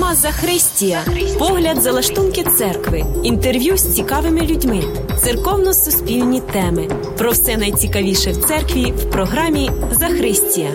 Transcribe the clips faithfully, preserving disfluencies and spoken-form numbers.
Програма «Захристія». Погляд за лаштунки церкви. Інтерв'ю з цікавими людьми. Церковно-суспільні теми. Про все найцікавіше в церкві в програмі «Захристія».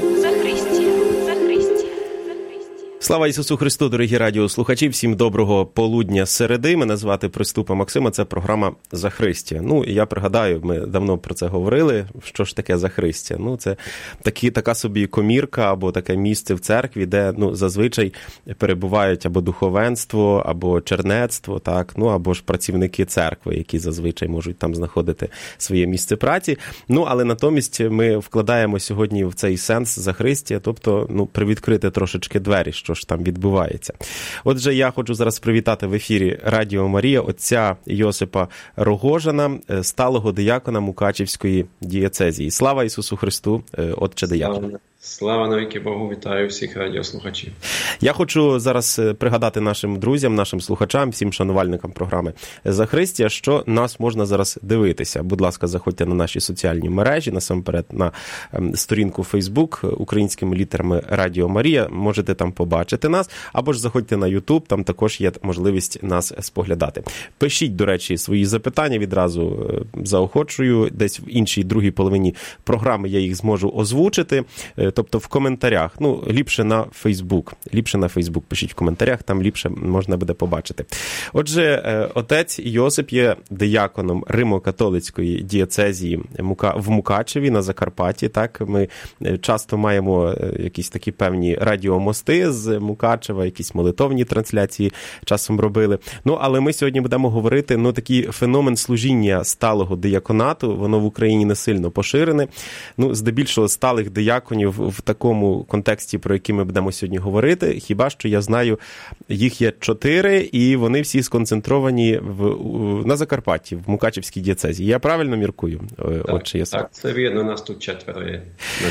Слава Ісусу Христу, дорогі радіослухачі, всім доброго полудня середи. Мене звати Приступа Максима, це програма «Захристія». Ну, я пригадаю, ми давно про це говорили, що ж таке Захристія. Ну, це такі, така собі комірка або таке місце в церкві, де, ну, зазвичай перебувають або духовенство, або чернецтво, так, ну, або ж працівники церкви, які зазвичай можуть там знаходити своє місце праці. Ну, але натомість ми вкладаємо сьогодні в цей сенс Захристія, тобто, ну, привідкрити трошечки двері, що ж там відбувається. Отже, я хочу зараз привітати в ефірі Радіо Марія отця Йосипа Рогожина, сталого диякона Мукачівської дієцезії. Слава Ісусу Христу, отче диякон. Слава навіки Богу, вітаю всіх радіослухачів. Я хочу зараз пригадати нашим друзям, нашим слухачам, всім шанувальникам програми «Захристія», що нас можна зараз дивитися. Будь ласка, заходьте на наші соціальні мережі, насамперед на сторінку Facebook українськими літерами Радіо Марія. Можете там побачити нас, або ж заходьте на YouTube, там також є можливість нас споглядати. Пишіть, до речі, свої запитання, відразу заохочую. Десь в іншій, другій половині програми я їх зможу озвучити. Тобто в коментарях, ну, ліпше на Фейсбук, ліпше на Фейсбук пишіть в коментарях, там ліпше можна буде побачити. Отже, отець Йосип є дияконом Римо-католицької дієцезії в Мукачеві на Закарпатті, так, ми часто маємо якісь такі певні радіомости з Мукачева, якісь молитовні трансляції часом робили. Ну, але ми сьогодні будемо говорити, ну, такий феномен служіння сталого дияконату, воно в Україні не сильно поширене, ну, здебільшого сталих дияконів в такому контексті, про який ми будемо сьогодні говорити, хіба що я знаю, їх є чотири, і вони всі сконцентровані в, на Закарпатті, в Мукачівській дієцезії. Я правильно міркую? Так, отче Йосип? Так, це вірно, нас тут четверо є.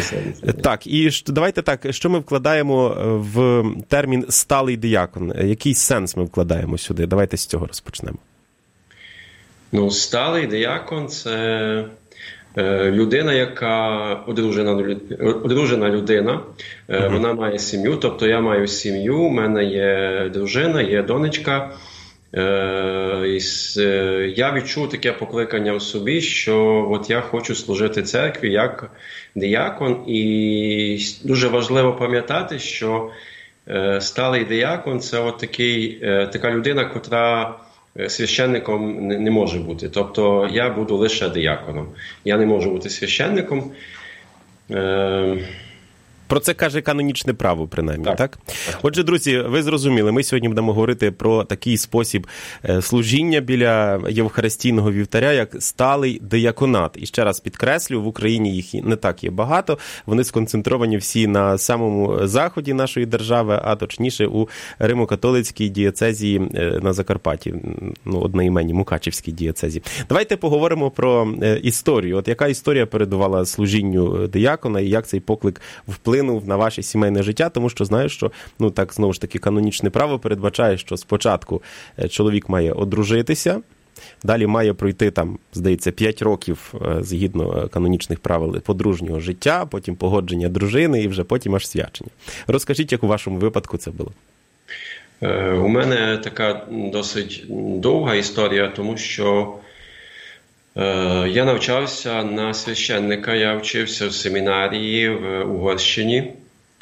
Так, і давайте так, що ми вкладаємо в термін «сталий диякон»? Який сенс ми вкладаємо сюди? Давайте з цього розпочнемо. Ну, сталий диякон – це людина, яка одружена, одружена людина, uh-huh. вона має сім'ю, тобто я маю сім'ю, у мене є дружина, є донечка. Я відчув таке покликання в собі, що от я хочу служити церкві як диякон, і дуже важливо пам'ятати, що сталий диякон – це от такий, така людина, котра священником не може бути. Тобто я буду лише дияконом. Я не можу бути священником. Про це каже канонічне право, принаймні, так? так? Отже, друзі, ви зрозуміли, ми сьогодні будемо говорити про такий спосіб служіння біля Євхаристійного вівтаря, як сталий дияконат. І ще раз підкреслю, в Україні їх не так є багато, вони сконцентровані всі на самому заході нашої держави, а точніше у Римо-католицькій дієцезії на Закарпатті, ну, одноіменній Мукачівській дієцезії. Давайте поговоримо про історію. От яка історія передувала служінню диякона і як цей поклик вплинув на ваше сімейне життя, тому що знаю, що, ну, так, знову ж таки, канонічне право передбачає, що спочатку чоловік має одружитися, далі має пройти, там, здається, п'ять років, згідно канонічних правил, подружнього життя, потім погодження дружини і вже потім аж свячення. Розкажіть, як у вашому випадку це було? У мене така досить довга історія, тому що я навчався на священника, я вчився в семінарії в Угорщині.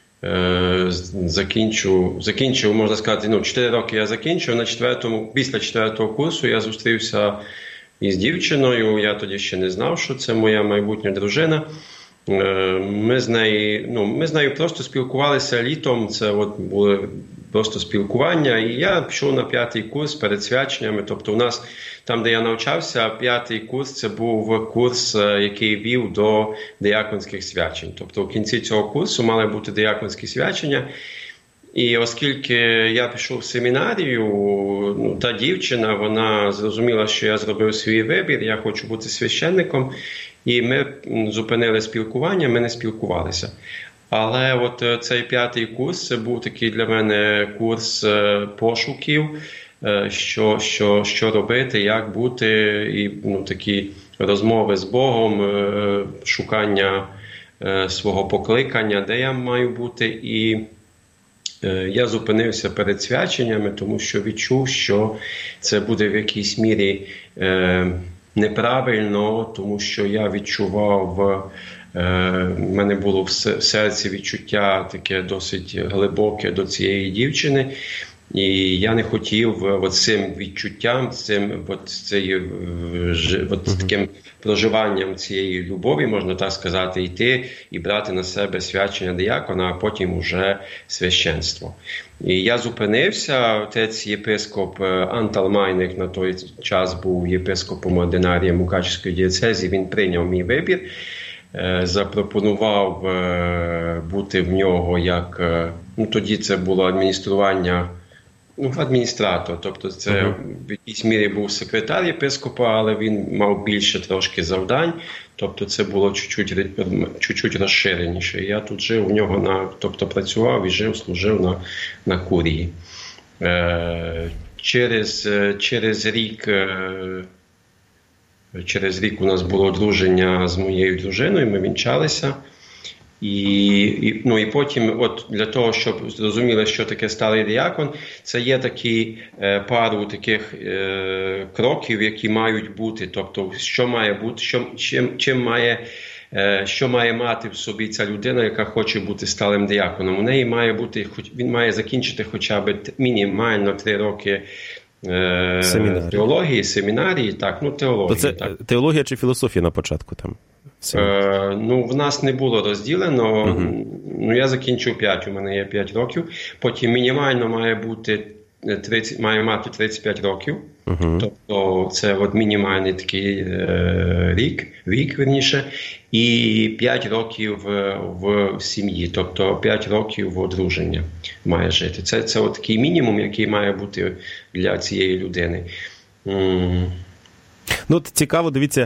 Закінчив, закінчив, можна сказати, ну, чотири роки я закінчив. На четвертому, після четвертого курсу я зустрівся із дівчиною. Я тоді ще не знав, що це моя майбутня дружина. Ми з нею, ну, ми з нею просто спілкувалися літом, це от були просто спілкування, і я пішов на п'ятий курс перед свяченнями, тобто у нас там, де я навчався, п'ятий курс – це був курс, який вів до дияконських свячень, тобто в кінці цього курсу мали бути дияконські свячення, і оскільки я пішов в семінарію, ну, та дівчина, вона зрозуміла, що я зробив свій вибір, я хочу бути священником, і ми зупинили спілкування, ми не спілкувалися. Але от цей п'ятий курс, це був такий для мене курс пошуків, що, що, що робити, як бути, і, ну, такі розмови з Богом, шукання свого покликання, де я маю бути. І я зупинився перед свяченнями, тому що відчув, що це буде в якійсь мірі е, неправильно, тому що я відчував, е, в мене було в серці відчуття таке досить глибоке до цієї дівчини. І я не хотів от цим відчуттям, цим от, цією, от, таким проживанням цієї любові, можна так сказати, йти і брати на себе свячення диякона, а потім уже священство. І я зупинився, отець єпископ Антал Майник на той час був єпископом ординарієм Мукачівської дієцезії, він прийняв мій вибір, запропонував бути в нього як, ну тоді це було адміністрування, ну, адміністратор, тобто це uh-huh. в якійсь мірі був секретар єпископа, але він мав більше трошки завдань, тобто це було чуть-чуть, чуть-чуть розширеніше. Я тут жив у нього, на, тобто працював і жив, служив на, на курії. Е, через, через рік е, через рік у нас було одруження з моєю дружиною, ми вінчалися. І, і, ну, і потім, от для того, щоб зрозуміли, що таке старий діякон, це є такі е, пару таких е, кроків, які мають бути. Тобто, що має бути, що, чим, чим має, е, що має мати в собі ця людина, яка хоче бути старим діяконом. У неї має бути, він має закінчити хоча б мінімально три роки е, семінарії. теології, семінарії, так, ну теології. То це так. Теологія чи філософія на початку там? Е, ну, в нас не було розділено. Uh-huh. Ну, я закінчив п'ять, у мене є п'ять років. Потім мінімально має бути тридцять, має мати тридцять п'ять років. Uh-huh. Тобто це от мінімальний такий е, рік, вік, верніше, і п'ять років в, в сім'ї, тобто п'ять років в одруження має жити. Це, це от такий мінімум, який має бути для цієї людини. М- Ну, от цікаво, дивіться,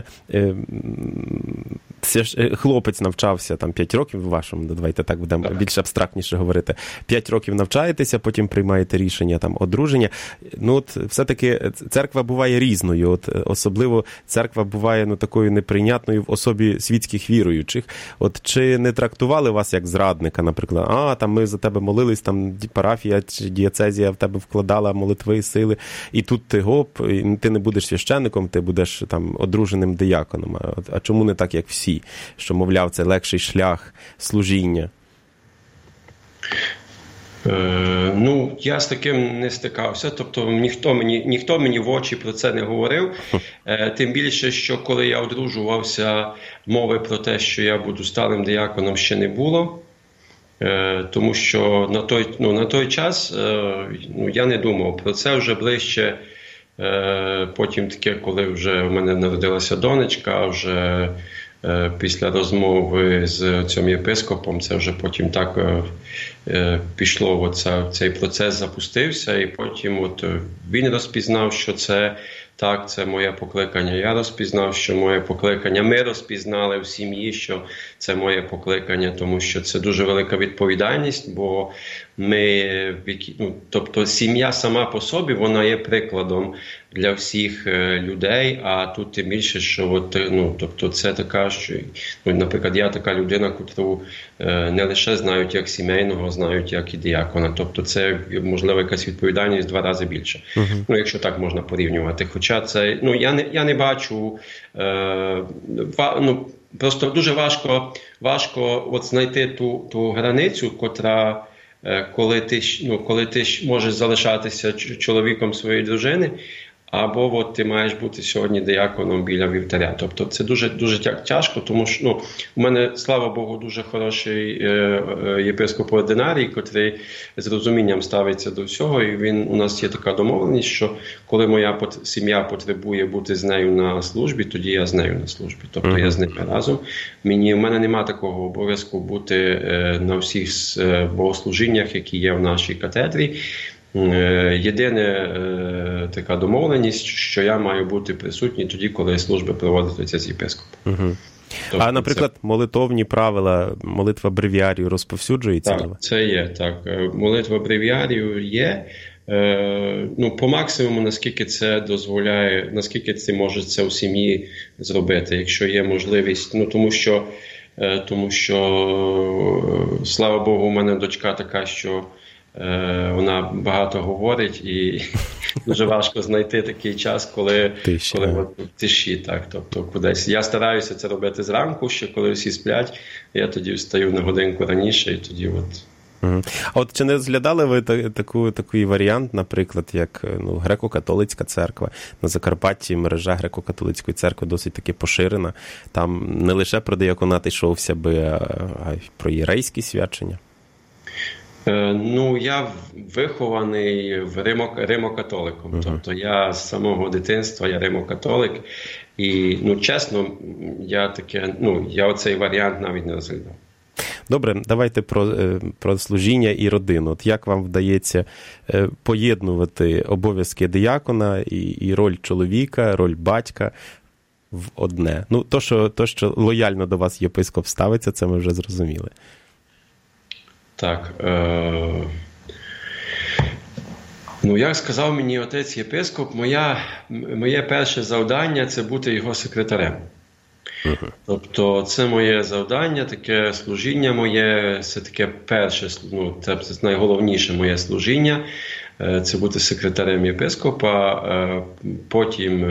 це ж хлопець навчався там п'ять років в вашому, давайте так будемо так. більш абстрактніше говорити. п'ять років навчаєтеся, потім приймаєте рішення там одруження. Ну, от все-таки церква буває різною. От особливо церква буває ну такою неприйнятною в особі світських віруючих. От чи не трактували вас як зрадника, наприклад? А, там ми за тебе молились, там парафія чи дієцезія в тебе вкладала молитви, сили, і тут ти гоп, і ти не будеш священником, ти будеш там одруженим дияконом. А, а чому не так, як всі? Що, мовляв, це легший шлях служіння? Е, ну, я з таким не стикався. Тобто ніхто мені, ніхто мені в очі про це не говорив. Е, тим більше, що коли я одружувався, мови про те, що я буду старим дияконом, ще не було. Е, тому що на той, ну, на той час е, ну, я не думав про це. Вже ближче. Е, потім таке, коли вже в мене народилася донечка, вже е, після розмови з цим єпископом, це вже потім так е, е, пішло, оця, цей процес запустився, і потім от він розпізнав, що це так, це моє покликання. Я розпізнав, що моє покликання. Ми розпізнали в сім'ї, що це моє покликання, тому що це дуже велика відповідальність, бо ми, ну, тобто сім'я сама по собі, вона є прикладом для всіх людей, а тут тим більше, що от, ну, тобто це така, що, ну, наприклад, я така людина, котру не лише знають як сімейного, знають як і диякона. Тобто це, можливо, якась відповідальність два рази більше. Uh-huh. Ну, якщо так можна порівнювати. Хоча це, ну, я не, я не бачу, е, ва, ну, просто дуже важко, важко от знайти ту, ту границю, котра, е, коли ти, ну, коли ти можеш залишатися чоловіком своєї дружини, або от ти маєш бути сьогодні дияконом біля вівтаря. Тобто це дуже, дуже тяжко, тому що ну, у мене, слава Богу, дуже хороший е, е, єпископ ординарій, котрий з розумінням ставиться до всього. І він, у нас є така домовленість, що коли моя сім'я потребує бути з нею на службі, тоді я з нею на службі. Тобто mm-hmm. я з ними разом. Мені, у мене немає такого обов'язку бути е, на всіх е, богослужіннях, які є в нашій катедрі. Єдине е, така домовленість, що я маю бути присутній тоді, коли служби проводиться з єпископом. Угу. Тобто а, наприклад, це... молитовні правила, молитва бревіарію розповсюджується? Так, це є, так. Молитва бревіарію є. Е, ну, по максимуму, наскільки це дозволяє, наскільки це може це у сім'ї зробити, якщо є можливість. Ну, тому що, е, тому що, слава Богу, у мене дочка така, що вона багато говорить, і дуже важко знайти такий час, коли, Тиші, коли от, в тиші, так, тобто кудись. Я стараюся це робити зранку, ще коли всі сплять, я тоді встаю на годинку раніше, і тоді от. А от чи не розглядали ви таку, такий варіант, наприклад, як ну, греко-католицька церква? На Закарпатті мережа греко-католицької церкви досить таки поширена. Там не лише про дияконат йшовся би, а й про єрейські свячення. Е, ну, я вихований в римо, римо-католиком. Uh-huh. Тобто я з самого дитинства, я римо-католик. І, ну, чесно, я таке, ну, я оцей варіант навіть не розглядав. Добре, давайте про, про служіння і родину. От як вам вдається поєднувати обов'язки диякона і, і роль чоловіка, роль батька в одне? Ну, то, що, то, що лояльно до вас єпископ ставиться, це ми вже зрозуміли. Так. Е... Ну, як сказав мені отець єпископ, моя, моє перше завдання – це бути його секретарем. Uh-huh. Тобто це моє завдання, таке служіння моє, це таке перше, ну, це найголовніше моє служіння, це бути секретарем єпископа, потім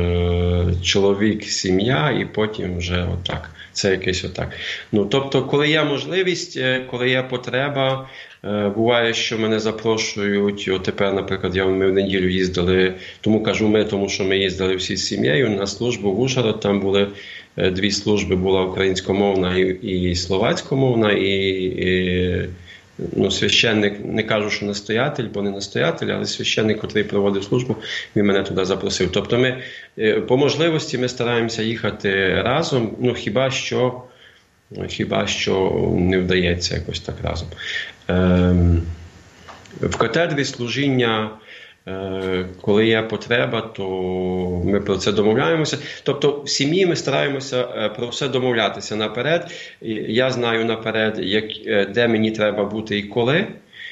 чоловік, сім'я і потім вже отак. Це якесь отак. Ну, тобто, коли є можливість, коли є потреба, буває, що мене запрошують, от тепер, наприклад, я, ми в неділю їздили, тому кажу ми, тому що ми їздили всі з сім'єю на службу в Ужгород, там були дві служби, була українськомовна і, і словацькомовна, і, і ну, священник, не кажу, що настоятель, бо не настоятель, але священник, який проводив службу, він мене туди запросив. Тобто ми, по можливості ми стараємося їхати разом, ну хіба що, хіба що не вдається якось так разом. Ем, в катедрі служіння, коли є потреба, то ми про це домовляємося. Тобто в сім'ї ми стараємося про все домовлятися наперед. Я знаю наперед, як, де мені треба бути і коли.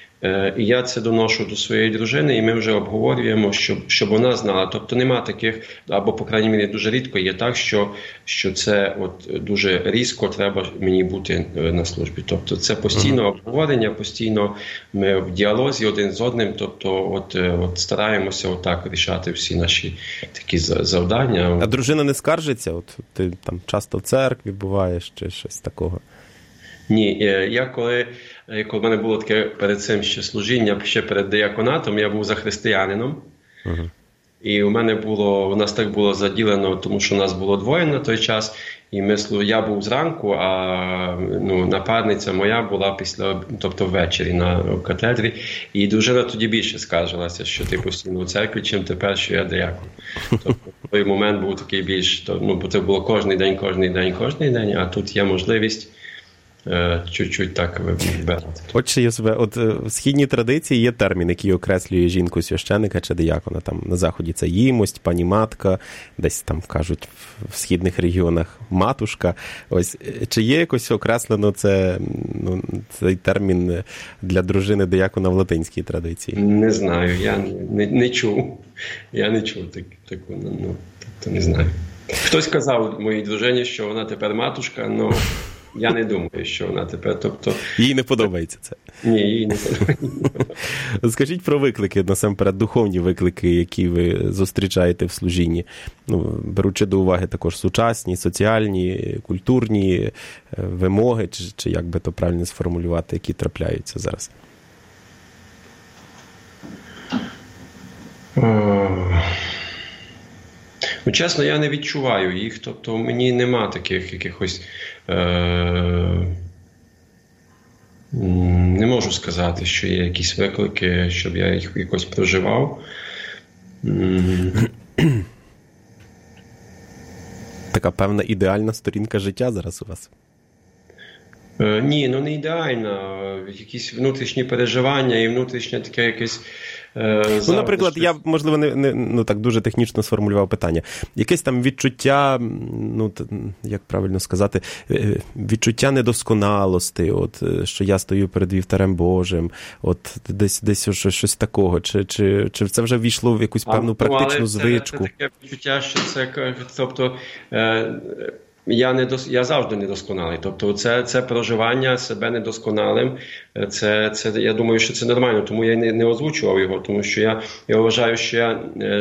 І я це доношу до своєї дружини, і ми вже обговорюємо, щоб, щоб вона знала. Тобто нема таких, або, по крайній мірі, дуже рідко є так, що, що це от дуже різко треба мені бути на службі. Тобто це постійне обговорення, постійно ми в діалозі один з одним, тобто от, от стараємося отак рішати всі наші такі завдання. А дружина не скаржиться? От ти там часто в церкві буваєш чи щось такого? Ні, я коли, коли в мене було таке перед цим ще служіння, ще перед дияконатом, я був за християнином. Uh-huh. І у мене було, у нас так було заділено, тому що у нас було двоє на той час, і ми, я був зранку, а ну, напарниця моя була після, тобто ввечері на катедрі, і дружина тоді більше скаржилася, що ти постійно у церкві, чим тепер, що я диякон. Тобто той момент був такий більш, то, ну, бо це було кожний день, кожний день, кожний день, а тут є можливість чуть-чуть так вибирати. Отже, Йосипе, от в східній традиції є термін, який окреслює жінку священика чи диякона. Там на заході це їмость, пані матка, десь там кажуть в східних регіонах матушка. Ось чи є якось окреслено це, ну, цей термін для дружини диякона в латинській традиції? Не знаю, я не, не чув. Я не чув так, таку, ну, тобто не знаю. Хтось казав моїй дружині, що вона тепер матушка, але ну, я не думаю, що вона тепер, тобто... Їй не подобається це? Ні, їй не подобається. Скажіть про виклики, насамперед, духовні виклики, які ви зустрічаєте в служінні, ну, беручи до уваги також сучасні, соціальні, культурні вимоги, чи, чи як би то правильно сформулювати, які трапляються зараз? Ну, чесно, я не відчуваю їх, тобто мені нема таких якихось, е- не можу сказати, що є якісь виклики, щоб я їх якось проживав. Така певна ідеальна сторінка життя зараз у вас? Е, ні, ну не ідеальна. Якісь внутрішні переживання і внутрішнє таке якесь... Е, ну, наприклад, щось... я, можливо, не, не ну, так дуже технічно сформулював питання. Якесь там відчуття, ну, як правильно сказати, відчуття недосконалості, от, що я стою перед вівтарем Божим, от десь, десь щось, щось такого. Чи, чи, чи це вже ввійшло в якусь певну а, практичну але звичку? Це, це таке відчуття, що це, тобто, е, Я не дос... я завжди недосконалий. Тобто це, це проживання себе недосконалим. Це, це, я думаю, що це нормально, тому я не, не озвучував його, тому що я, я вважаю, що я, е,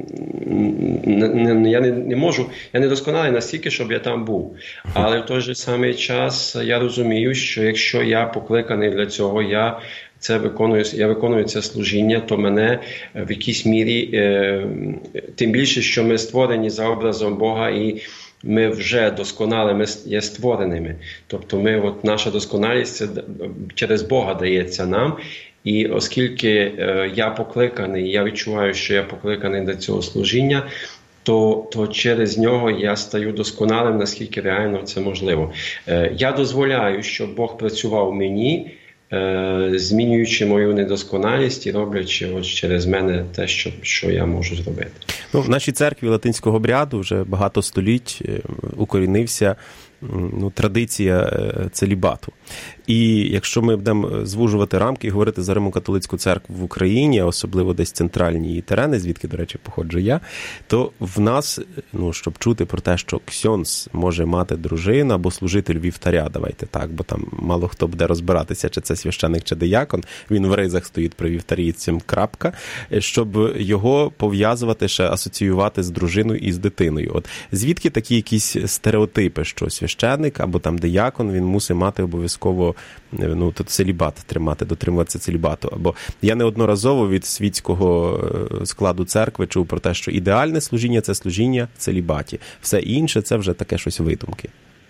не, я не, не можу, я недосконалий настільки, щоб я там був. Але в той же самий час я розумію, що якщо я покликаний для цього, я це виконую, я виконую це служіння, то мене в якійсь мірі, е, тим більше, що ми створені за образом Бога і ми вже досконали, ми є створеними. Тобто ми, от, наша досконалість це через Бога дається нам. І оскільки е, я покликаний, я відчуваю, що я покликаний до цього служіння, то, то через нього я стаю досконалим, наскільки реально це можливо. Е, я дозволяю, щоб Бог працював в мені, змінюючи мою недосконалість і роблячи ось через мене те, що, що я можу зробити. Ну, в нашій церкві латинського обряду вже багато століть укорінився ну, традиція целібату. І якщо ми будемо звужувати рамки і говорити за Римо-католицьку церкву в Україні, особливо десь центральні її терени, звідки, до речі, походжу я, то в нас, ну, щоб чути про те, що ксьонз може мати дружину або служитель вівтаря, давайте так, бо там мало хто буде розбиратися, чи це священик, чи диякон, він в ризах стоїть при вівтарі, цим крапка, щоб його пов'язувати, ще асоціювати з дружиною і з дитиною. От звідки такі якісь стереотипи, що священик або там диякон, він мусить мати обов'язково ну, тут целібат тримати, дотримуватися целібату. Або я неодноразово від світського складу церкви чув про те, що ідеальне служіння – це служіння в целібаті. Все інше – це вже таке щось видумки.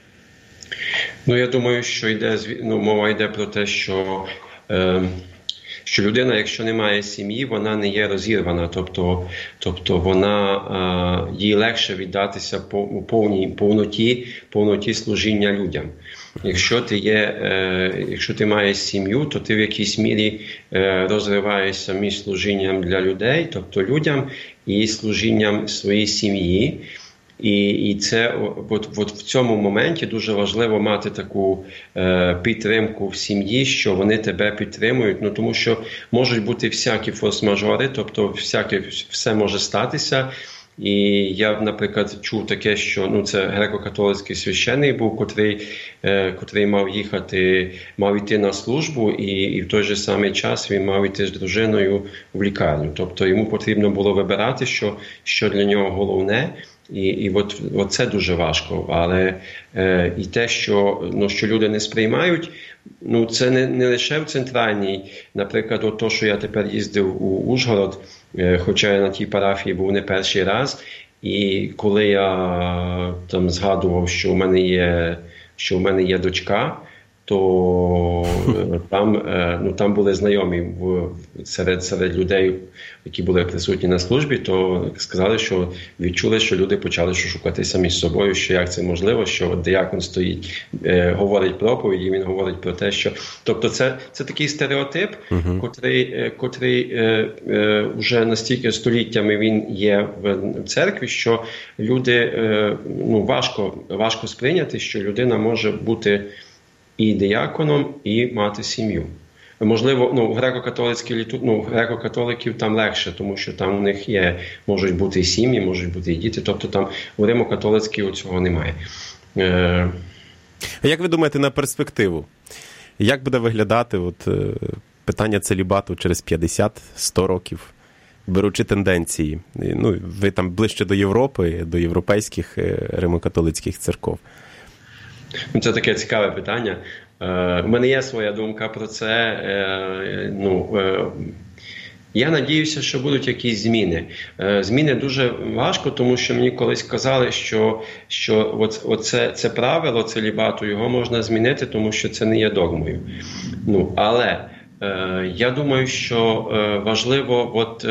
Ну, я думаю, що йде, ну, мова йде про те, що, е, що людина, якщо не має сім'ї, вона не є розірвана. Тобто, тобто вона, е, їй легше віддатися по, у повній повноті, повноті служіння людям. Якщо ти є, е, якщо ти маєш сім'ю, то ти в якійсь мірі е, розриваєшся між служінням для людей, тобто людям, і служінням своїй сім'ї. І, і це от, от в цьому моменті дуже важливо мати таку е, підтримку в сім'ї, що вони тебе підтримують, ну тому що можуть бути всякі форс-мажори, тобто всяке, все може статися. І я, наприклад, чув таке, що ну, це греко-католицький священник був, котрий, е, котрий мав їхати, мав йти на службу, і, і в той же самий час він мав йти з дружиною в лікарню. Тобто йому потрібно було вибирати, що, що для нього головне. І, і от, от це дуже важко. Але е, і те, що, ну, що люди не сприймають, ну, це не, не лише в центральній. Наприклад, от то, що я тепер їздив у Ужгород, е, хоча я на тій парафії був не перший раз, і коли я там згадував, що в мене є, що в мене є дочка, то там, ну, там були знайомі в, серед, серед людей, які були присутні на службі, то сказали, що відчули, що люди почали шукатися між собою, що як це можливо, що диякон стоїть, е, говорить проповідь, і він говорить про те, що... Тобто це, це такий стереотип, uh-huh. котрий, котрий е, е, вже настільки століттями він є в церкві, що люди, е, ну, важко, важко сприйняти, що людина може бути і дияконом, і мати сім'ю. Можливо, ну, греко-католицькі літу, ну, греко-католиків там легше, тому що там у них є, можуть бути і сім'ї, можуть бути і діти, тобто там у римо-католицькій цього немає. Е... А як ви думаєте на перспективу? Як буде виглядати от, питання целібату через п'ятдесят-сто років, беручи тенденції? Ну, ви там ближче до Європи, до європейських римо-католицьких церков. Це таке цікаве питання. У мене є своя думка про це. Ну, я надіюся, що будуть якісь зміни. Зміни дуже важко, тому що мені колись казали, що, що оце, це правило целібату, його можна змінити, тому що це не є догмою. Ну, але я думаю, що важливо, от,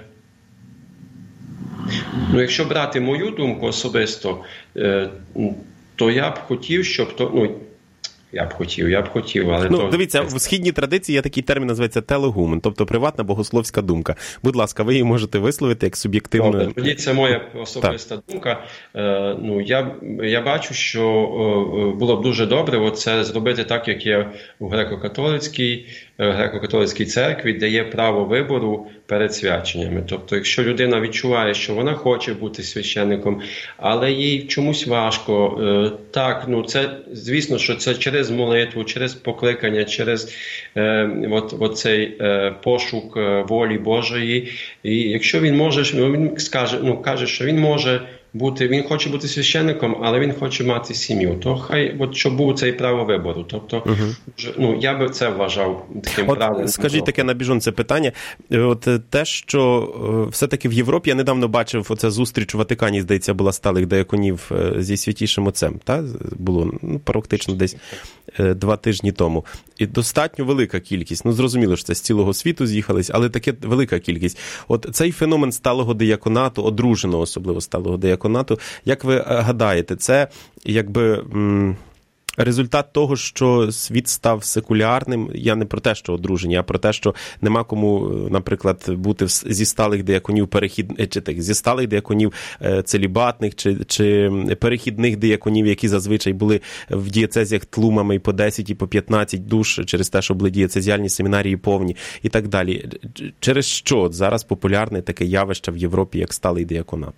ну, якщо брати мою думку особисто, то я б хотів, щоб то, ну, я б хотів, я б хотів, але ну, то... Дивіться, в східній традиції є такий термін, називається телегумен, тобто приватна богословська думка. Будь ласка, ви її можете висловити як суб'єктивну... Добре, тоді це моя особиста так. думка. Е, ну, я, я бачу, що е, було б дуже добре оце зробити так, як є у греко-католицькій греко-католицькій церкві, де є право вибору перед свяченнями. Тобто, якщо людина відчуває, що вона хоче бути священником, але їй чомусь важко, так, ну це, звісно, що це через молитву, через покликання, через е, от, от цей е, пошук волі Божої. І якщо він може, він скаже, ну, каже, що він може бути, він хоче бути священником, але він хоче мати сім'ю, то хай, от, щоб був цей право вибору. Тобто, угу. ну, я би це вважав таким от, правильним. Скажіть таке на біжун це питання. От те, що все-таки в Європі, я недавно бачив, оця зустріч у Ватикані, здається, була сталих дияконів зі Святішим Отцем, та? Було, ну, практично десь два тижні тому. І достатньо велика кількість. Ну, зрозуміло, що це з цілого світу з'їхались, але таке велика кількість. От цей феномен сталого дияконату, одруженого особливо сталого дияконату, як ви гадаєте, це якби м- результат того, що світ став секулярним? Я не про те, що одружені, а про те, що нема кому, наприклад, бути зі сталих дияконів перехід... чи так, зі сталих дияконів целібатних, чи, чи перехідних дияконів, які зазвичай були в дієцезіях тлумами і по десять, і по п'ятнадцять душ, через те, що були дієцезіальні семінарії повні і так далі. Через що от зараз популярне таке явище в Європі, як сталий дияконат?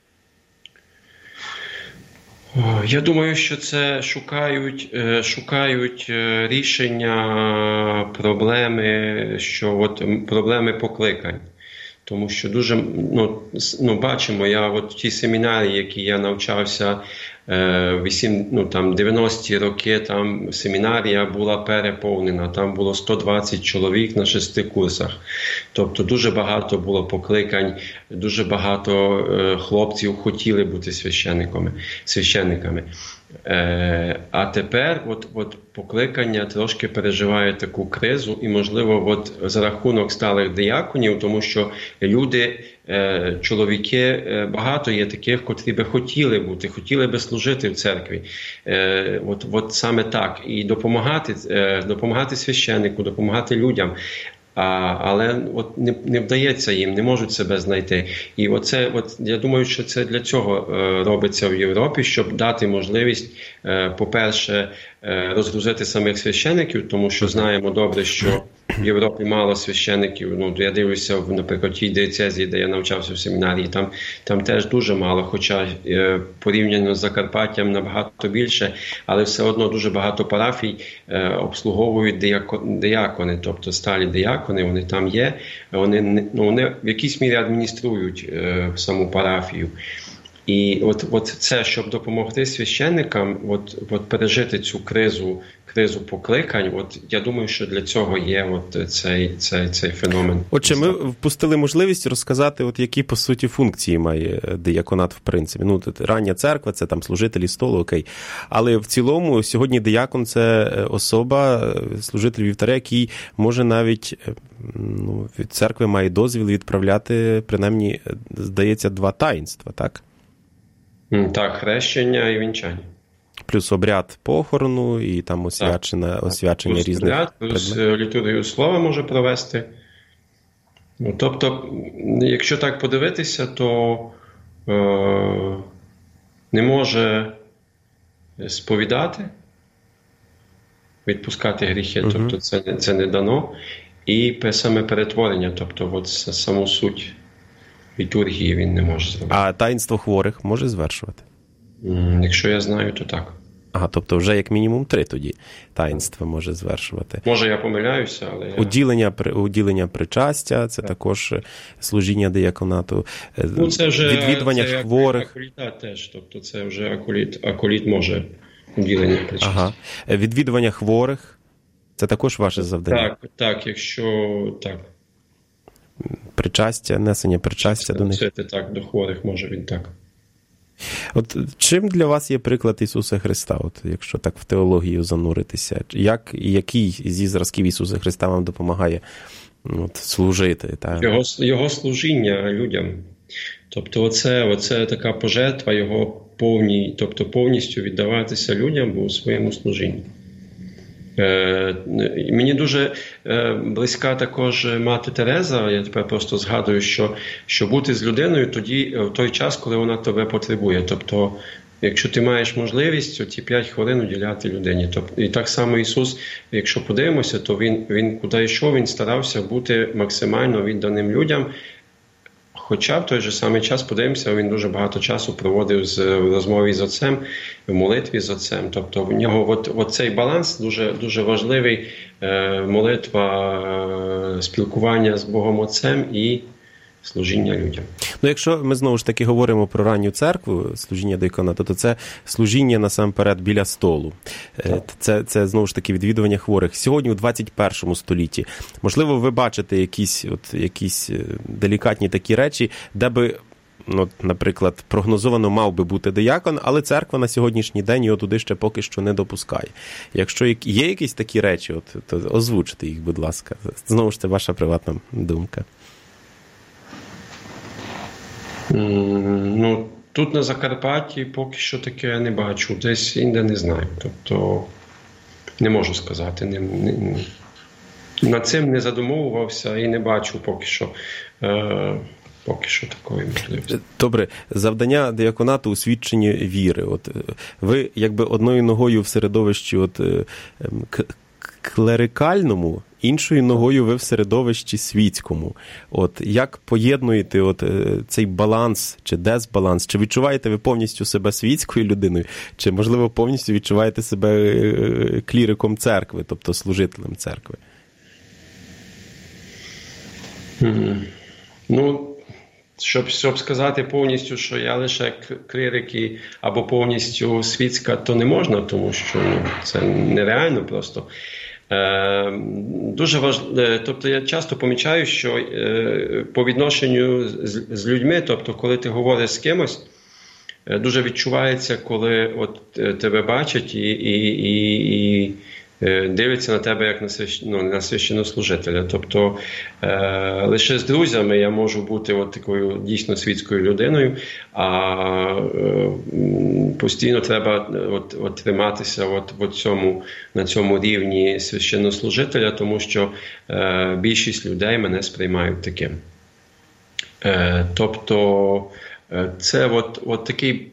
Я думаю, що це шукають, шукають рішення проблеми, що от проблеми покликань. Тому що дуже, ну, ну бачимо, я от в тій семінарії, які я навчався, вісім, ну, там, дев'яності роки, там семінарія була переповнена, там було сто двадцять чоловік на шести курсах. Тобто дуже багато було покликань, дуже багато е, хлопців хотіли бути священниками. священниками. Е, а тепер от, от покликання трошки переживає таку кризу, і, можливо, от за рахунок сталих дияконів, тому що люди, е, чоловіки, е, багато є таких, котрі би хотіли бути, хотіли би служити в церкві. Е, от, от саме так. І допомагати, е, допомагати священнику, допомагати людям. А, але от не, не вдається їм, не можуть себе знайти. І оце, от, я думаю, що це для цього е, робиться в Європі, щоб дати можливість, е, по-перше, е, розгрузити самих священиків, тому що знаємо добре, що в Європі мало священиків. Ну, я дивлюся, наприклад, тій диєцезії, де я навчався в семінарії, там, там теж дуже мало, хоча е, порівняно з Закарпаттям набагато більше, але все одно дуже багато парафій е, обслуговують диякони, диякони, тобто сталі диякони, вони там є, вони, ну, вони в якійсь мірі адмініструють е, саму парафію. І от, от це, щоб допомогти священникам от, от пережити цю кризу, кризу покликань, от я думаю, що для цього є от цей, цей, цей феномен. Отже, ми впустили можливість розказати, от які, по суті, функції має дияконат в принципі. Ну, рання церква, це там служителі столу, окей. Але в цілому сьогодні диякон – це особа, служитель вівтаря, який може навіть, ну, від церкви має дозвіл відправляти, принаймні, здається, два таїнства, так? Так, хрещення і вінчання. Плюс обряд похорону і там освячення, освячення плюс різних обряд, плюс літургію слова може провести. Ну, тобто, якщо так подивитися, то е, не може сповідати, відпускати гріхи, угу. Тобто це, це не дано. І саме перетворення, тобто от саму суть літургії він не може зробити. А таїнство хворих може звершувати? Якщо я знаю, то так. Ага, тобто вже як мінімум три тоді таїнства може звершувати. Може я помиляюся, але... Я... Уділення, уділення причастя, це так. Також служіння дияконату, ну, це вже, відвідування це хворих. Аколіта теж, тобто це вже аколіт, аколіт може уділення причастя. Ага. Відвідування хворих, це також ваше завдання? Так, так, якщо так. Причастя, несення причастя до них. Це так, до хворих може він так. От чим для вас є приклад Ісуса Христа, от якщо так в теологію зануритися? Як, який зі зразків Ісуса Христа вам допомагає от, служити? Та? Його, його служіння людям. Тобто оце, оце така пожертва його повній, тобто повністю віддаватися людям у своєму служінні. Е, мені дуже е, близька також мати Тереза. Я тепер просто згадую, що, що бути з людиною тоді, в той час, коли вона тебе потребує. Тобто якщо ти маєш можливість ті п'ять хвилин уділяти людині. Тобто, і так само Ісус, якщо подивимося, то Він, він куди йшов, Він старався бути максимально відданим людям. Хоча в той же самий час, подивимося, він дуже багато часу проводив з, в розмові з Отцем, в молитві з Отцем. Тобто в нього от, от цей баланс дуже, дуже важливий, е, молитва, е, спілкування з Богом Отцем і служіння людям. Ну, якщо ми знову ж таки говоримо про ранню церкву, служіння дияконату, то це служіння насамперед біля столу. Це, це знову ж таки відвідування хворих. Сьогодні у двадцять першому столітті, можливо, ви бачите якісь, от, якісь делікатні такі речі, де би, ну, наприклад, прогнозовано мав би бути диякон, але церква на сьогоднішній день його туди ще поки що не допускає. Якщо є якісь такі речі, от, то озвучте їх, будь ласка. Знову ж це ваша приватна думка. Ну, тут на Закарпатті поки що таке я не бачу, десь інде не знаю. Тобто, не можу сказати. Не, не, над цим не задумовувався і не бачу поки що, е, поки що такої можливості. Добре, завдання дияконату у свідченні віри. От ви якби одною ногою в середовищі от, к- клерикальному, іншою ногою ви в середовищі світському. От як поєднуєте от цей баланс чи дисбаланс? Чи відчуваєте ви повністю себе світською людиною, чи, можливо, повністю відчуваєте себе кліриком церкви, тобто служителем церкви? Mm. Ну, щоб, щоб сказати повністю, що я лише клірик і, або повністю світська, то не можна, тому що ну, це нереально просто. Е, дуже важливо, тобто я часто помічаю, що е, по відношенню з, з людьми, тобто коли ти говориш з кимось, е, дуже відчувається, коли от е, тебе бачать і, і, і, і е, дивляться на тебе як на, свящ... ну, на священнослужителя. Тобто е, лише з друзями я можу бути от такою дійсно світською людиною, а е, постійно треба от, от, триматися от, от цьому, на цьому рівні священнослужителя, тому що е, більшість людей мене сприймають таким. Е, тобто е, це от, от такий,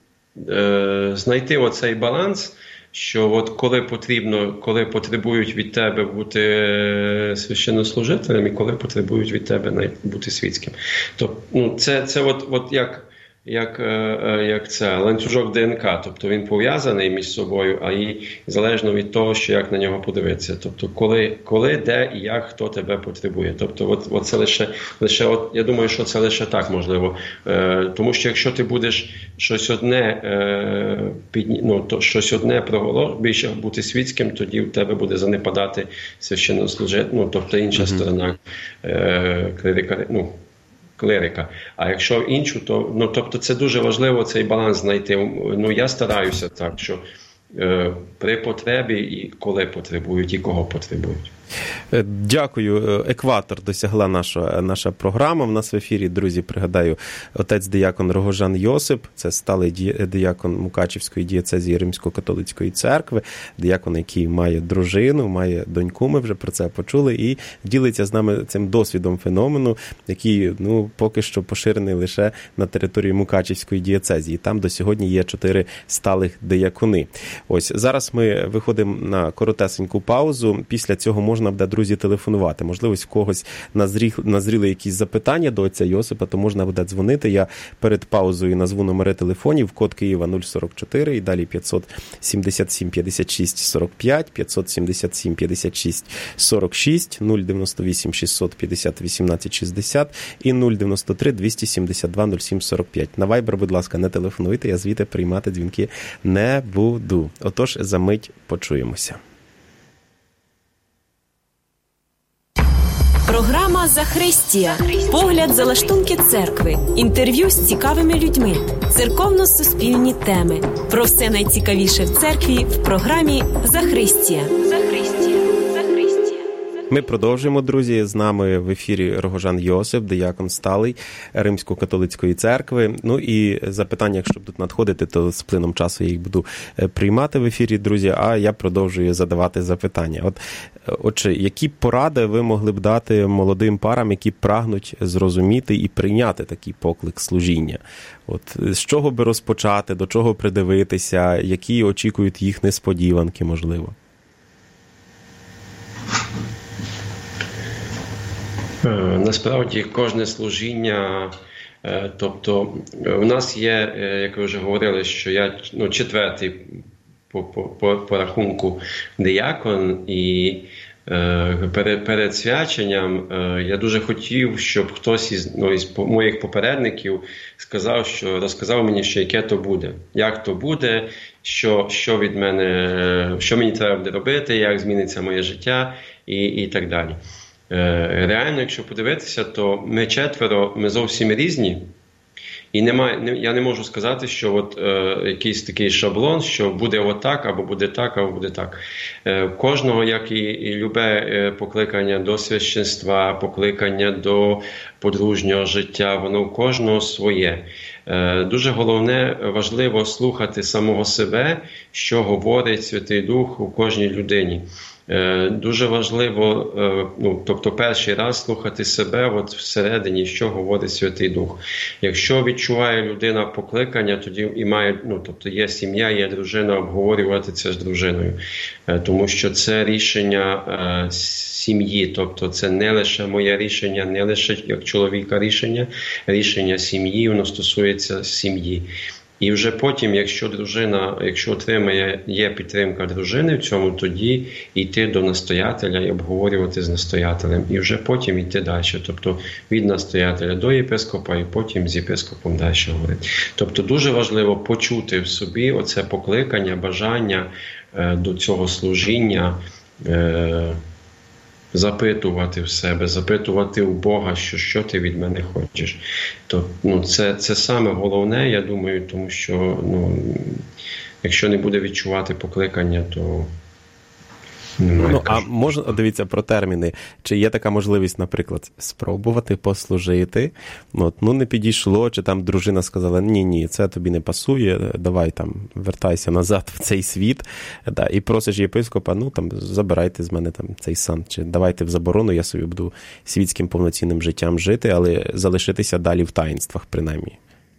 е, знайти оцей баланс, що от коли потрібно, коли потребують від тебе бути священнослужителем і коли потребують від тебе бути світським. Тобто, ну, це, це от, от як, як, як це ланцюжок ДНК, тобто він пов'язаний між собою, а і залежно від того, що як на нього подивитися. Тобто, коли, коли де і як хто тебе потребує. Тобто, от, от це лише, лише от, я думаю, що це лише так можливо. Е, тому що якщо ти будеш щось одне, е, під, ну, то, щось одне проголошувати, більше бути світським, тоді в тебе буде занепадати священнослужитель, ну, тобто інша mm-hmm. сторона е, клерика, ну, клерика. А якщо іншу, то, ну, тобто це дуже важливо цей баланс знайти. Ну, я стараюся так, що е, при потребі і коли потребують, і кого потребують. Дякую. Екватор досягла наша, наша програма. В нас в ефірі, друзі, пригадаю, отець-диякон Рогожан Йосип, це сталий диякон Мукачівської дієцезії Римсько-католицької церкви, диякон, який має дружину, має доньку, ми вже про це почули, і ділиться з нами цим досвідом феномену, який, ну, поки що поширений лише на території Мукачівської дієцезії. Там до сьогодні є чотири сталих диякони. Ось, зараз ми виходимо на коротесеньку паузу. Після цього можна буде, друзі, телефонувати. Можливо, в когось назрі... назріли якісь запитання до отця Йосипа, то можна буде дзвонити. Я перед паузою назву номери телефонів. Код Києва нуль сорок чотири і далі п'ятсот сімдесят сім п'ятдесят шість сорок п'ять, п'ятсот сімдесят сім п'ятдесят шість сорок шість, нуль дев'яносто вісім шістсот п'ятдесят вісімнадцять шістдесят і нуль дев'яносто три двісті сімдесят два нуль сім сорок п'ять. На Viber, будь ласка, не телефонуйте, я звідти приймати дзвінки не буду. Отож, за мить почуємося. Програма «Захристія». Погляд за лаштунки церкви. Інтерв'ю з цікавими людьми. Церковно-суспільні теми. Про все найцікавіше в церкві в програмі «Захристія». Ми продовжуємо, друзі. З нами в ефірі Рогожан Йосип, диякон сталий Римсько-католицької церкви. Ну і запитання, якщо будуть надходити, то з плином часу я їх буду приймати в ефірі, друзі, а я продовжую задавати запитання. От, отже, які поради ви могли б дати молодим парам, які прагнуть зрозуміти і прийняти такий поклик служіння? От, з чого би розпочати, до чого придивитися, які очікують їх несподіванки, можливо? Насправді, кожне служіння, тобто у нас є, як ви вже говорили, що я ну, четвертий по, по, по рахунку диякон, і е, перед, перед свяченням е, я дуже хотів, щоб хтось із, ну, із моїх попередників сказав, що розказав мені, що яке то буде, як то буде, що, що від мене, що мені треба буде робити, як зміниться моє життя і, і так далі. Реально, якщо подивитися, то ми четверо, ми зовсім різні. І немає, я не можу сказати, що от, е, якийсь такий шаблон, що буде отак, або буде так, або буде так. Е, кожного, як і, і любе е, покликання до священства, покликання до подружнього життя, воно у кожного своє. Е, дуже головне, важливо слухати самого себе, що говорить Святий Дух у кожній людині. Дуже важливо, ну, тобто перший раз слухати себе от всередині, що говорить Святий Дух. Якщо відчуває людина покликання, тоді і має, ну, тобто є сім'я, є дружина, обговорювати це з дружиною. Тому що це рішення сім'ї, тобто це не лише моє рішення, не лише як чоловіка рішення, рішення сім'ї, воно стосується сім'ї. І вже потім, якщо дружина, якщо отримає, є підтримка дружини в цьому, тоді йти до настоятеля і обговорювати з настоятелем. І вже потім йти далі. Тобто від настоятеля до єпископа і потім з єпископом далі говорити. Тобто дуже важливо почути в собі оце покликання, бажання е, до цього служіння, е, запитувати в себе, запитувати у Бога, що, що ти від мене хочеш. То, ну, це, це саме головне, я думаю, тому що ну, якщо не буде відчувати покликання, то немає. Ну, а можна, дивіться, про терміни. Чи є така можливість, наприклад, спробувати послужити? От, ну, не підійшло, чи там дружина сказала, ні-ні, це тобі не пасує, давай там вертайся назад в цей світ. Да, і просиш єпископа, ну, там, забирайте з мене там цей сан, чи давайте в заборону, я собі буду світським повноцінним життям жити, але залишитися далі в таїнствах, принаймні.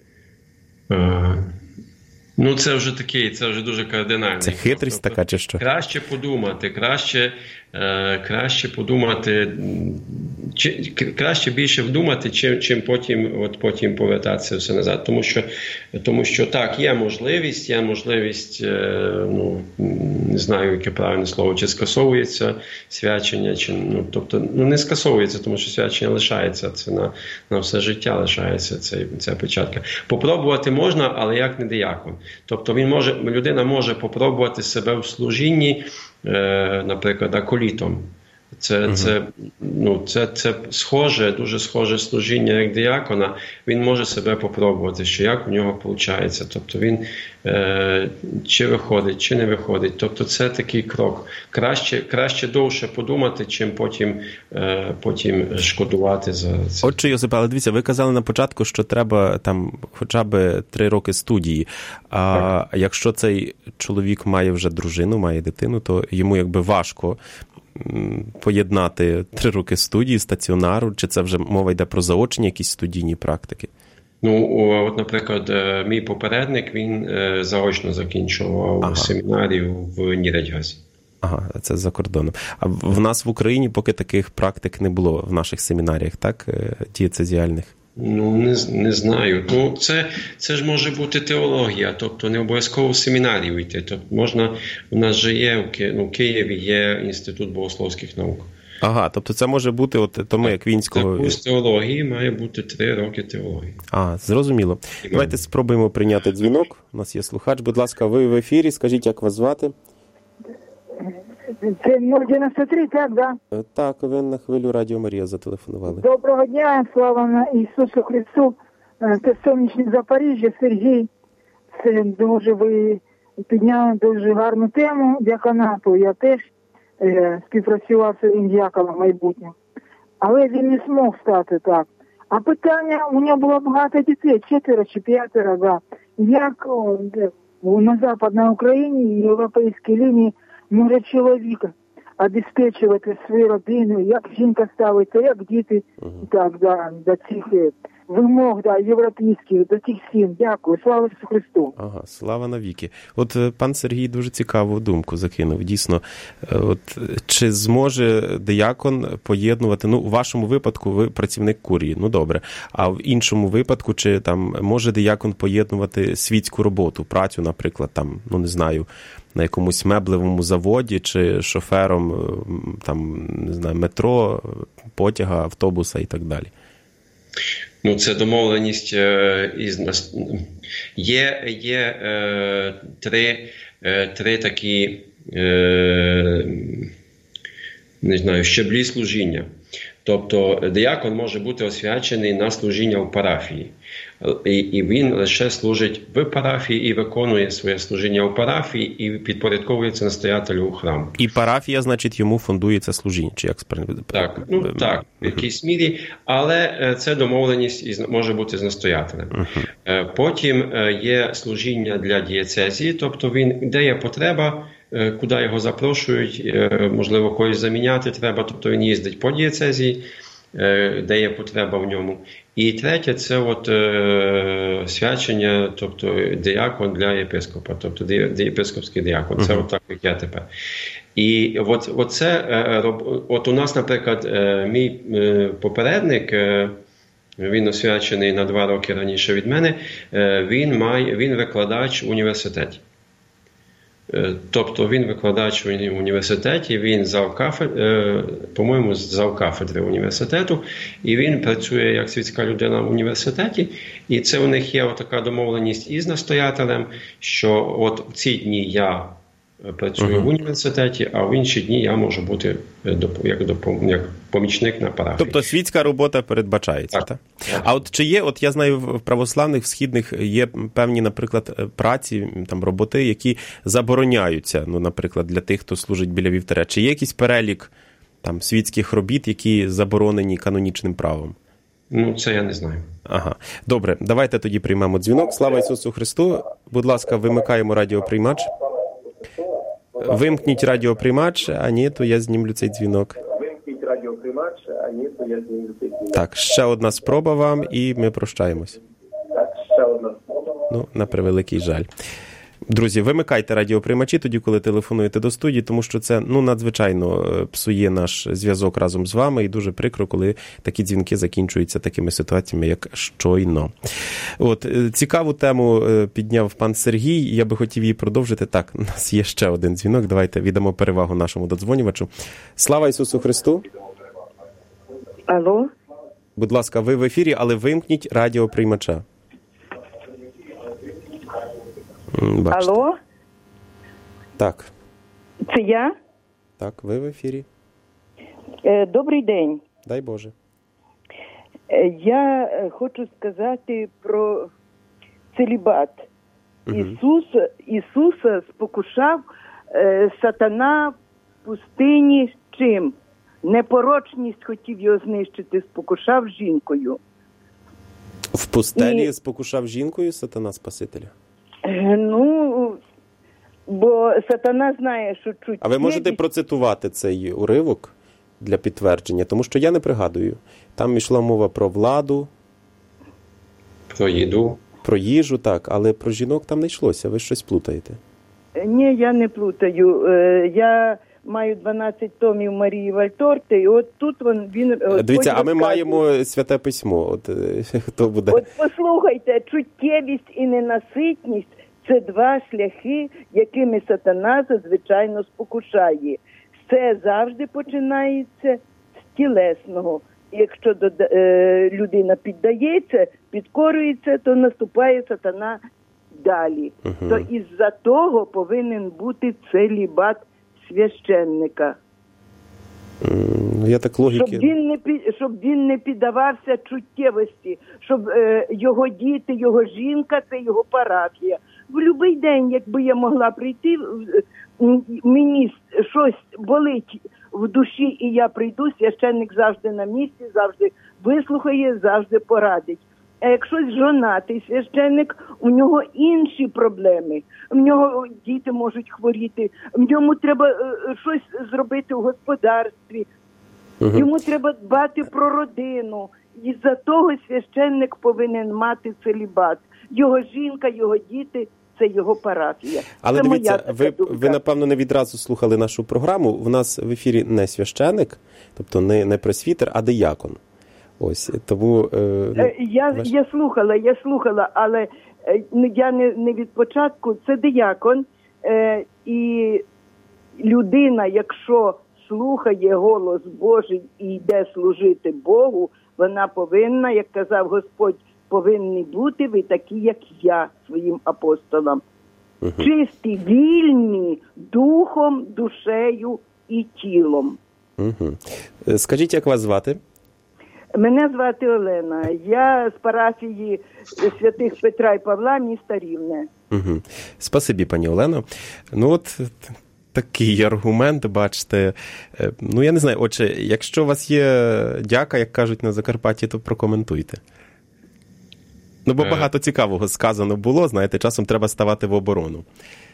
Ага. Ну, це вже такий, це вже дуже кардинально. Це хитрість тобто, така чи що? Краще подумати, краще, е, краще подумати, чи, краще більше вдумати, чим, чим потім, от потім повертатися все назад. Тому що, тому що так, є можливість, є можливість, е, ну, не знаю, яке правильне слово, чи скасовується свячення, чи, ну, тобто, ну, не скасовується, тому що свячення лишається, це на, на все життя лишається, це, ця печатка. Попробувати можна, але як не диякон. Тобто він може, людина може попробувати себе в служінні, е, наприклад, аколітом. Це, uh-huh. це, ну, це, це схоже, дуже схоже служіння як диякона. Він може себе попробувати, що як у нього виходить. Тобто він е, чи виходить, чи не виходить. Тобто це такий крок. Краще, краще довше подумати, чим потім, е, потім шкодувати за це. Отже, Йосипе, але дивіться, ви казали на початку, що треба там хоча б три роки студії. А так. Якщо цей чоловік має вже дружину, має дитину, то йому якби важко поєднати три роки студії, стаціонару, чи це вже мова йде про заочні якісь студійні практики? Ну, от, наприклад, мій попередник, він заочно закінчував ага. семінарію в Нірядьгазі. Ага, це за кордоном. А в нас в Україні поки таких практик не було в наших семінаріях, так, дієцезіальних? Ну, не, не знаю. Ну, це, це ж може бути теологія, тобто не обов'язково в семінарію йти. Тобто можна, у нас же є, ну, в Києві є Інститут богословських наук. Ага, тобто це може бути от тому, як Вінського... Так, з теології має бути три роки теології. А, зрозуміло. І давайте спробуємо прийняти дзвінок. У нас є слухач. Будь ласка, ви в ефірі, скажіть, як вас звати? Це нуль дев'яносто три, так, да? Так, ви на хвилю Радіо Марія зателефонували. Доброго дня, слава Ісусу Христу. Це сонячне Запоріжжя, Сергій. Це дуже ви підняли дуже гарну тему діаконату. Я теж е, співпрацював своїм діяконом майбутнім. Але він не змог стати так. А питання, у нього було багато дітей, четверо чи п'ятеро, да. Як о, де, на Западній Україні і європейській лінії може чоловік обезпечувати свою родину, як жінка ставиться, як діти, uh-huh. так, да, до цих вимог, да, європейських, до цих сім. Дякую. Слава Ісусу Христу. Ага, слава навіки. От пан Сергій дуже цікаву думку закинув. Дійсно, от чи зможе диякон поєднувати, ну, у вашому випадку ви працівник курії, ну, добре, а в іншому випадку, чи там може диякон поєднувати світську роботу, працю, наприклад, там, ну, не знаю, на якомусь меблевому заводі, чи шофером, там, не знаю, метро, потяга, автобуса і так далі? Ну, це домовленість із нас. Є, є е, три, е, три такі, е, не знаю, щаблі служіння. Тобто диякон може бути освячений на служіння в парафії. І, і він лише служить в парафії і виконує своє служіння в парафії і підпорядковується настоятелю у храму. І парафія, значить, йому фондується служіння, чи як справді? Так, ну так, в якійсь мірі, але це домовленість із, може бути з настоятелем. Uh-huh. Потім є служіння для дієцезії, тобто він, де є потреба, куди його запрошують, можливо, когось заміняти треба, тобто він їздить по дієцезії, де є потреба в ньому. І третє – це от, е, свячення, тобто діякон для єпископа, тобто ді, ді, єпископський діякон. Це uh-huh. от так, як я тепер. І от, от, це, е, от у нас, наприклад, е, мій е, попередник, е, він освячений на два роки раніше від мене, е, він, має, він викладач в університеті. Тобто він викладач в університеті, він завкафедри, по-моєму, завкафедри університету, і він працює як світська людина в університеті, і це у них є така домовленість із настоятелем, що от в ці дні я працюю uh-huh. в університеті, а в інші дні я можу бути як, як помічник на парафії. Тобто світська робота передбачається, так? так? А от чи є, от я знаю, в православних, в східних є певні, наприклад, праці, там, роботи, які забороняються, ну, наприклад, для тих, хто служить біля вівтаря. Чи є якийсь перелік там світських робіт, які заборонені канонічним правом? Ну, це я не знаю. Ага. Добре, давайте тоді приймемо дзвінок. Слава Ісусу Христу. Будь ласка, вимикаємо радіоприймач. Вимкніть радіоприймач, а ні, то я знімлю цей дзвінок. Вимкніть радіоприймач, а ні, то я знімлю цей дзвінок. Так, ще одна спроба вам, і ми прощаємось. Так, ще одна спроба. Ну, на превеликий жаль. Друзі, вимикайте радіоприймачі тоді, коли телефонуєте до студії, тому що це, ну, надзвичайно псує наш зв'язок разом з вами, і дуже прикро, коли такі дзвінки закінчуються такими ситуаціями, як щойно. От, цікаву тему підняв пан Сергій, я би хотів її продовжити. Так, у нас є ще один дзвінок, давайте віддамо перевагу нашому додзвонювачу. Слава Ісусу Христу! Алло? Будь ласка, ви в ефірі, але вимкніть радіоприймача. Бачите. Алло? Так. Це я? Так, ви в ефірі. Е, добрий день. Дай Боже. Е, я хочу сказати про целібат. Угу. Ісус, Ісуса спокушав е, сатана в пустині чим? Непорочність хотів його знищити, спокушав жінкою. В пустелі І... спокушав жінкою сатана Спасителя? Ну, бо сатана знає, що чуть... А ви можете є... процитувати цей уривок для підтвердження? Тому що я не пригадую. Там йшла мова про владу. Про їду. Про їжу, так, але про жінок там не йшлося. Ви щось плутаєте? Ні, я не плутаю. Я маю дванадцять томів Марії Вальторти, і от тут він... він Дивіться, а ми маємо Святе Письмо. От хто буде? От послухайте, чуттєвість і ненаситність – це два шляхи, якими сатана зазвичайно спокушає. Це завжди починається з тілесного. Якщо людина піддається, підкорюється, то наступає сатана далі. Uh-huh. То із-за того повинен бути целібат священника. Mm, я так логіки... Щоб він не під, щоб він не піддавався чуттєвості, щоб е, його діти, його жінка – це його парафія. в будь-який день, якби я могла прийти, мені щось болить в душі, і я прийду, священник завжди на місці, завжди вислухає, завжди порадить. А якщо жонатий священник, у нього інші проблеми. В нього діти можуть хворіти, в ньому треба е, щось зробити в господарстві, угу. Йому треба дбати про родину. І за того священник повинен мати целібат. Його жінка, його діти – це його парафія. Але це дивіться, ви, ви, напевно, не відразу слухали нашу програму. В нас в ефірі не священник, тобто не, не пресвітер, а диякон. Ось, тому... Е, я, ваш... я слухала, я слухала, але е, я не, не від початку. Це диякон, е, і людина, якщо слухає голос Божий і йде служити Богу, вона повинна, як казав Господь, повинні бути ви такі, як я, своїм апостолам. Угу. Чисті, вільні духом, душею і тілом. Угу. Скажіть, як вас звати? Мене звати Олена. Я з парафії святих Петра і Павла, міста Рівне. Угу. Спасибі, пані Олено. Ну от такий аргумент, бачите. Ну я не знаю, отже, якщо у вас є дяка, як кажуть на Закарпатті, то прокоментуйте. Ну бо багато цікавого сказано було, знаєте, часом треба ставати в оборону.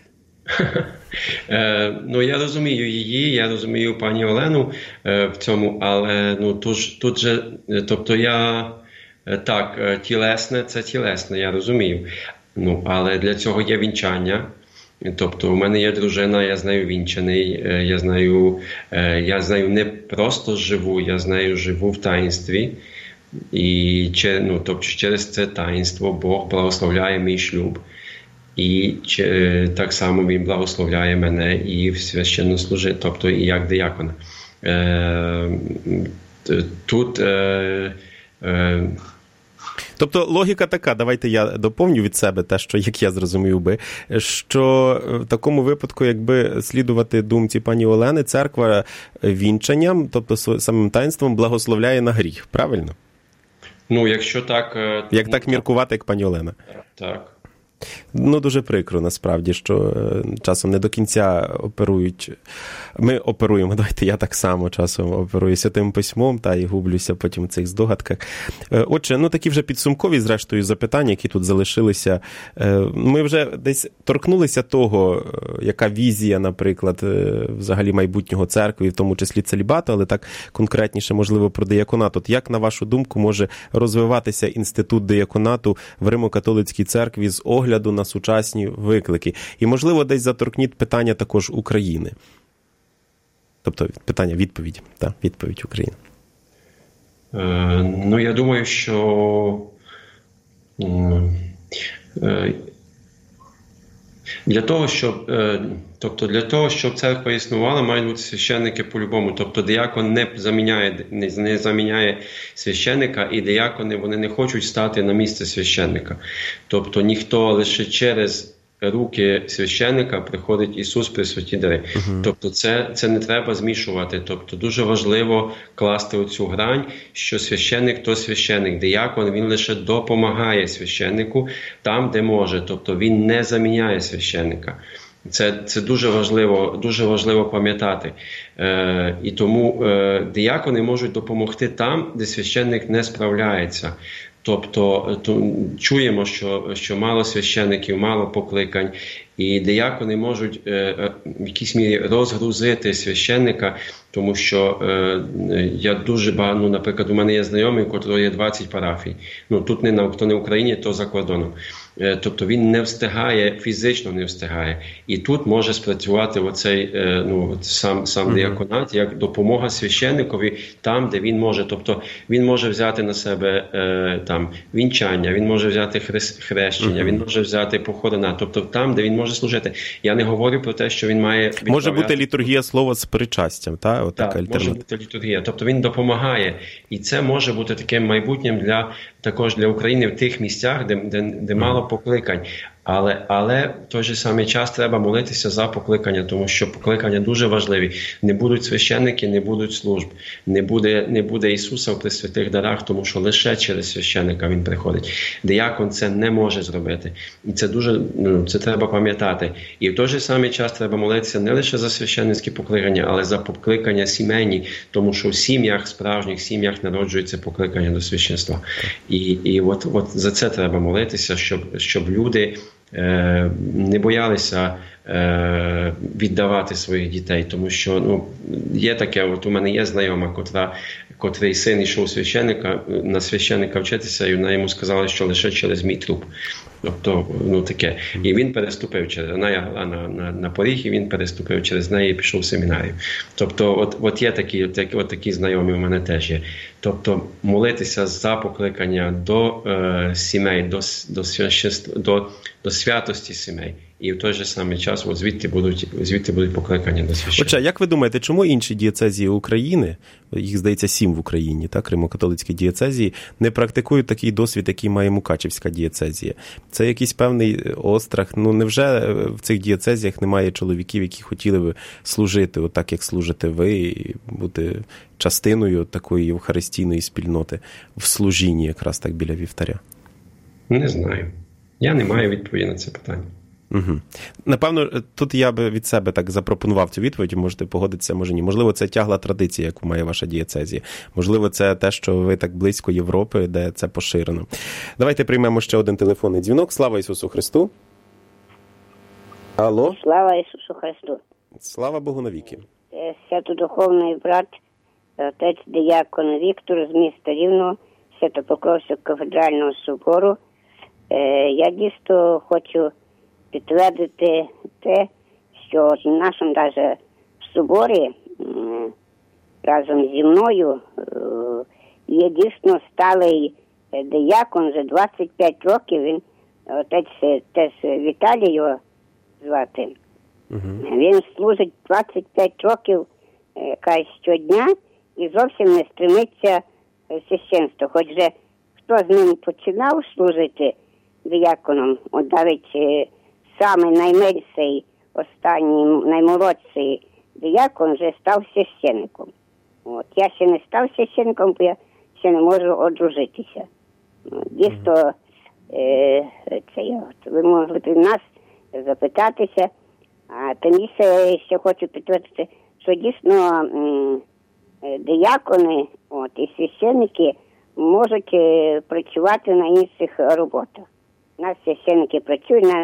Ну, я розумію її, я розумію пані Олену в цьому, але ну, тут, тут же, тобто я, так, тілесне – це тілесне, я розумію, ну, але для цього є вінчання, тобто у мене є дружина, я з нею вінчаний, я з нею, я з нею не просто живу, я з нею живу в таїнстві, і ну, тобто, через це таїнство Бог благословляє мій шлюб. І чи, так само він благословляє мене і в священнослужителя, тобто і як диякона. Е, тут... Е, е, Тобто логіка така, давайте я доповню від себе те, що, як я зрозумів би, що в такому випадку, якби слідувати думці пані Олени, церква вінчанням, тобто самим таїнством, благословляє на гріх, правильно? Ну, якщо так... Як ну, так міркувати, як пані Олена. Так. Ну, дуже прикро, насправді, що часом не до кінця оперують. Ми оперуємо, давайте я так само часом оперую Святим Письмом, та і гублюся потім в цих здогадках. Отже, ну такі вже підсумкові, зрештою, запитання, які тут залишилися. Ми вже десь торкнулися того, яка візія, наприклад, взагалі майбутнього церкви, в тому числі целібату, але так конкретніше, можливо, про дияконат. От як, на вашу думку, може розвиватися інститут дияконату в Римо-католицькій церкві з огляду на сучасні виклики? І, можливо, десь заторкніть питання також України. Тобто питання, відповідь, так, відповідь України. Е, ну, я думаю, що е, для того, щоб, е, тобто для того, щоб церква існувала, мають бути священники по-любому. Тобто диякон не заміняє, не, не заміняє священника, і диякони, вони не хочуть стати на місце священника. Тобто ніхто, лише через руки священника приходить Ісус при святі дари. Uh-huh. Тобто це, це не треба змішувати. Тобто дуже важливо класти оцю грань, що священник – то священник. Диякон, він лише допомагає священнику там, де може. Тобто він не заміняє священника. Це, це дуже важливо, дуже важливо пам'ятати. Е, і тому е, диякони можуть допомогти там, де священник не справляється. Тобто то, чуємо, що, що мало священиків, мало покликань, і диякони можуть е, в якійсь мірі розгрузити священника, тому що е, я дуже багато, ну, наприклад, у мене є знайомий, у котрого є двадцять парафій. Ну, тут не на, хто не в Україні, то за кордоном. Е, тобто він не встигає, фізично не встигає. І тут може спрацювати оцей, е, ну, сам, сам mm-hmm. дияконат, як допомога священникові там, де він може. Тобто він може взяти на себе е, там вінчання, він може взяти хрест, хрещення, mm-hmm. він може взяти похорона. Тобто там, де він може служити. Я не говорю про те, що він має відправляти. Може бути літургія слова з причастям, та? От так? Так, може бути літургія. Тобто він допомагає. І це може бути таким майбутнім для, також для України в тих місцях, де, де, де мало покликань. Але, але в той же самий час треба молитися за покликання, тому що покликання дуже важливі. Не будуть священники, не будуть служб, не буде, не буде Ісуса в пресвятих дарах, тому що лише через священника Він приходить. Диякон це не може зробити. І це дуже, ну, це треба пам'ятати. І в той же самий час треба молитися не лише за священницькі покликання, але за покликання сімейні, тому що в сім'ях, справжніх сім'ях народжується покликання до священства. І, і от, от за це треба молитися, щоб, щоб люди е, не боялися е, віддавати своїх дітей, тому що, ну, є таке, от у мене є знайома, котра, котрий син йшов священника, на священника вчитися, і вона йому сказала, що лише через мій труп. Тобто, ну, таке. І він переступив через, вона лягла на, на, на поріг, і він переступив через неї і пішов в семінарію. Тобто, от, от є такі, такі, от такі знайомі у мене теж є. Тобто, молитися за покликання до е, сімей, до, до, священства, до, до святості сімей. І в той же самий час от звідти будуть, звідти будуть покликання до священства. Отже, як ви думаєте, чому інші дієцезії України, їх, здається, сім в Україні, так, римо-католицькі дієцезії, не практикують такий досвід, який має Мукачівська дієцезія? Це якийсь певний острах. Ну, невже в цих дієцезіях немає чоловіків, які хотіли би служити, отак, як служите ви, і бути частиною такої євхаристійної спільноти в служінні, якраз так біля вівтаря? Не знаю. Я не маю відповіді на це питання. Угу. Напевно, тут я би від себе так запропонував цю відповідь, можете погодитися, може ні. Можливо, це тягла традиція, яку має ваша дієцезія. Можливо, це те, що ви так близько Європи, де це поширено. Давайте приймемо ще один телефонний дзвінок. Слава Ісусу Христу! Алло? Слава Ісусу Христу! Слава Богу навіки! Святодуховний брат, отець диякон Віктор з міста Рівного, Свято-Покровського кафедрального собору. Я дійсно хочу підтвердити те, що в нашому даже в соборі разом зі мною є дійсно сталий диякон, вже двадцять п'ять років, він, отець теж Віталій його звати. Uh-huh. Він служить двадцять п'ять років каже, щодня і зовсім не стремиться в священство. Хоч же хто з ним починав служити дияконом, от навіть саме найменший, останній, наймолодший диякон вже став священником. От. Я ще не став священником, бо я ще не можу одружитися. Дійсно, е, це я, от, ви можете нас запитатися, а тим більше ще хочу підтвердити, що дійсно м, диякони от, і священники можуть е, працювати на інших роботах. У нас священники працюють на...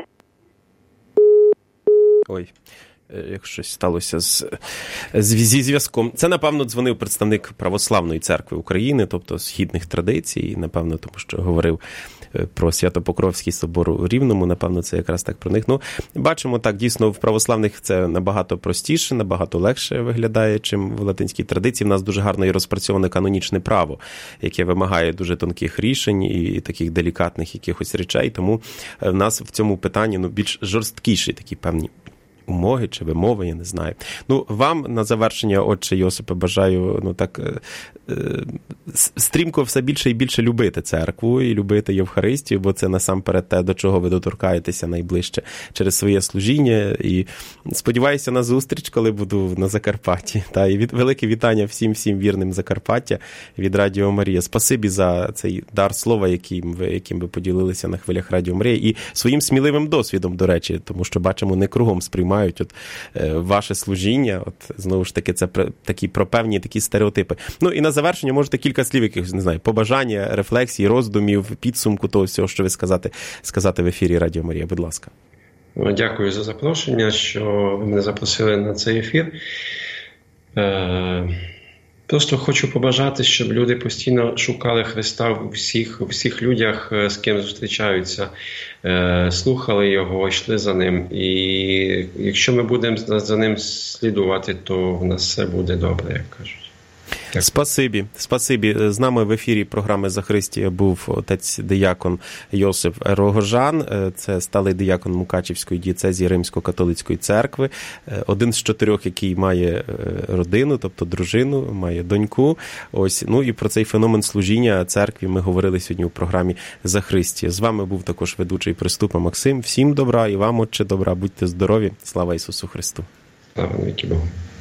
Ой, як щось сталося з, зі зв'язком. Це, напевно, дзвонив представник Православної церкви України, тобто східних традицій, напевно, тому що говорив про Свято-Покровський собор у Рівному, напевно, це якраз так про них. Ну, бачимо так, дійсно, в православних це набагато простіше, набагато легше виглядає, чим в латинській традиції. В нас дуже гарно і розпрацьоване канонічне право, яке вимагає дуже тонких рішень і таких делікатних якихось речей, тому в нас в цьому питанні, ну, більш жорсткіші такі певні умови чи вимови, я не знаю. Ну, вам на завершення, отче Йосипе, бажаю, ну, так, е, стрімко все більше і більше любити церкву і любити Євхаристію, бо це насамперед те, до чого ви доторкаєтеся найближче через своє служіння. І сподіваюся на зустріч, коли буду на Закарпатті. Та, і від, велике вітання всім-всім вірним Закарпаття від Радіо Марія. Спасибі за цей дар слова, яким ви, яким ви поділилися на хвилях Радіо Марія, і своїм сміливим досвідом, до речі, тому що, бачимо, не кругом сприймають от, е, ваше служіння. От, знову ж таки, це про, такі про певні такі стереотипи. Ну, і на завершення можете кілька слів, якихось, не знаю, побажання, рефлексій, роздумів, підсумку того всього, що ви сказати, сказати в ефірі Радіо Марія. Будь ласка. Дякую за запрошення, що ви мене запросили на цей ефір. Е, просто хочу побажати, щоб люди постійно шукали Христа у всіх, у всіх людях, з ким зустрічаються, е, слухали Його, йшли за Ним. І якщо ми будемо за Ним слідувати, то в нас все буде добре, як кажуть. Так. Спасибі, спасибі. З нами в ефірі програми «Захристія» був отець-диякон Йосип Рогожан. Це сталий диякон Мукачівської дієцезії Римсько-католицької церкви. Один з чотирьох, який має родину, тобто дружину, має доньку. Ось. Ну і про цей феномен служіння церкві ми говорили сьогодні у програмі «Захристія». З вами був також ведучий Приступа Максим. Всім добра і вам, Отче, добра. Будьте здорові. Слава Ісусу Христу. Слава навіки Богу.